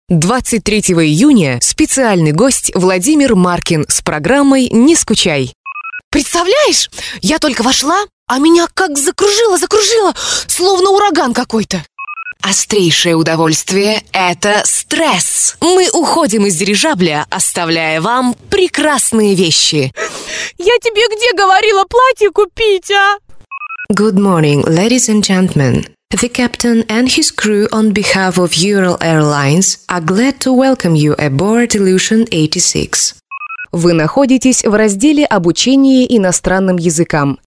23 июня специальный гость Владимир Маркин с программой «Не скучай». Представляешь, я только вошла, а меня как закружило, словно ураган какой-то. Острейшее удовольствие – это стресс. Мы уходим из дирижабля, оставляя вам прекрасные вещи. Я тебе где говорила платье купить, а? Good morning, ladies and gentlemen. The captain and his crew on behalf of Ural Airlines are glad to welcome you aboard Illusion 86. Вы находитесь в разделе «Обучение иностранным языкам».